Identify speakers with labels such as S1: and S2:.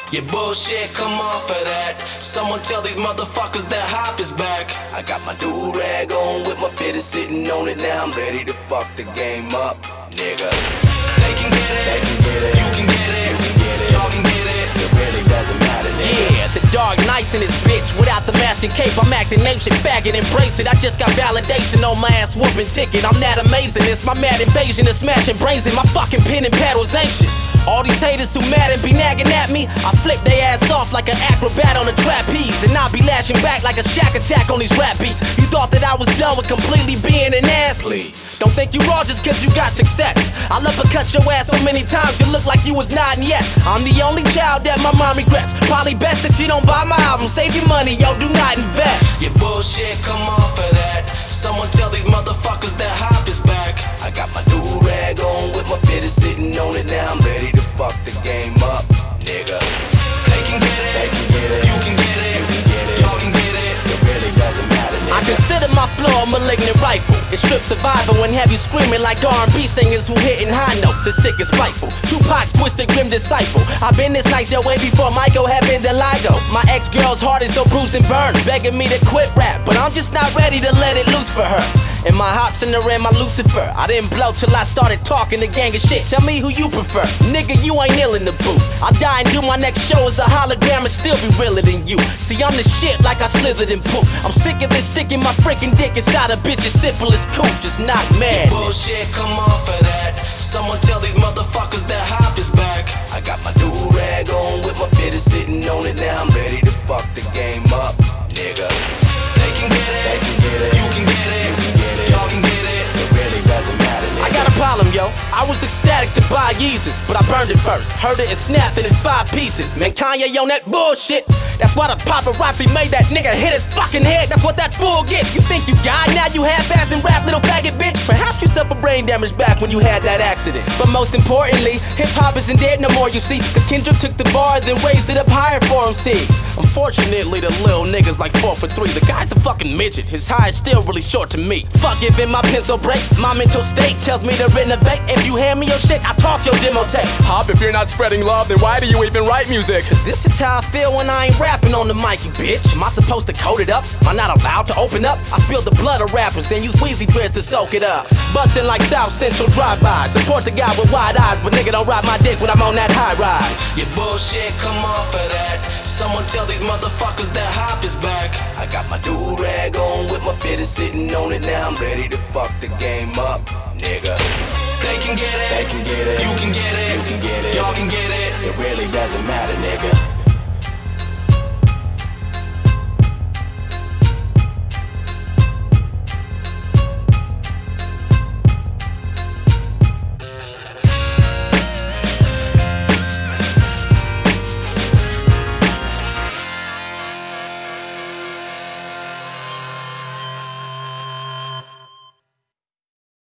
S1: Your bullshit, come off of that. Someone tell these motherfuckers that Hop is back. I got my do-rag on with my fitter sitting on it. Now I'm ready to fuck the game up, nigga. They can get it, they can get it. You can get it, you can get it. Y'all can get it. It really doesn't matter, nigga.
S2: Yeah, the Dark Knights in this bitch. Without the mask and cape, I'm acting name shit, faggot, embrace it. I just got validation on my ass whooping ticket. I'm that amazing, it's my mad invasion of smashing brains in my fucking pen and paddle's anxious. All these haters who mad and be nagging at me, I flip they ass off like an acrobat on a trapeze. And I'll be lashing back like a shack attack on these rap beats. You thought that I was done with completely being an ass? Please don't think you raw just cause you got success. I'll uppercut your ass so many times you look like you was nodding yes. I'm the only child that my mom regrets. Probably best that you don't buy my album. Save your money, yo, do not invest.
S1: Your bullshit, come off of that. Someone tell these motherfuckers that Hop is back. I got my do-rag on with my fitter sitting on it. Now I'm ready to fuck the game up, nigga. They can get it, they can get it. You can get it, you can get it. Y'all can get it. It really doesn't matter, nigga.
S2: I consider my flow a malignant rifle. It strips survival and have you screaming like R&B singers who hitting high notes. It's sick and spiteful. Tupac's twisted grim disciple. I've been this nice your way before Michael had been the LIGO. My ex-girl's heart is so bruised and burned, begging me to quit rap, but I'm just not ready to let it loose for her. And my heart's in the rim, my Lucifer. I didn't blow till I started talking the gang of shit. Tell me who you prefer. Nigga, you ain't ill in the booth. I'll die and do my next show as a hologram and still be realer than you. See, I'm the shit like I slithered in poop. I'm sick of this sticking my freaking dick inside a bitch as simple as cool. Just not mad.
S1: Bullshit, come off of that. Someone tell these motherfuckers that Hop is back. I got my do-rag on with my fitter sitting on it. Now I'm ready to fuck the game up, nigga. They can get it, they can get it. You can get it, you can get it. Y'all can get it. It really doesn't matter, nigga.
S2: I got a problem, yo. I was ecstatic to buy Yeezus, but I burned it first. Heard it and snapped it in 5 pieces. Man, Kanye on that bullshit. That's why the paparazzi made that nigga hit his fucking head. That's what that fool get. You think you got now you half-ass and rap, little faggot bitch? Perhaps you suffered brain damage back when you had that accident. But most importantly, hip-hop isn't dead no more, you see. Cause Kendrick took the bar, then raised it up higher for MCs. Unfortunately, the little niggas like 4 for 3. The guy's a fucking midget. His high is still really short to me. Fuck giving my pencil breaks. My mental state tells me to renovate. If you hand me your shit, I toss your demo tape.
S3: Hop, if you're not spreading love, then why do you even write music?
S2: Cause this is how I feel when I ain't rapping on the mic, you bitch. Am I supposed to code it up? Am I not allowed to open up? I spill the blood of rappers and use Wheezy dreads to soak it up. Bustin' like South Central drive-by. Support the guy with wide eyes, but nigga don't ride my dick when I'm on that high rise.
S1: Your bullshit, come off of that. Someone tell these motherfuckers that Hop is back. I got my do-rag on with my fitter sitting on it. Now I'm ready to fuck the game up, nigga. They can get it, they can get it. You can get it, you can get it. Y'all can get it. It really doesn't matter, nigga.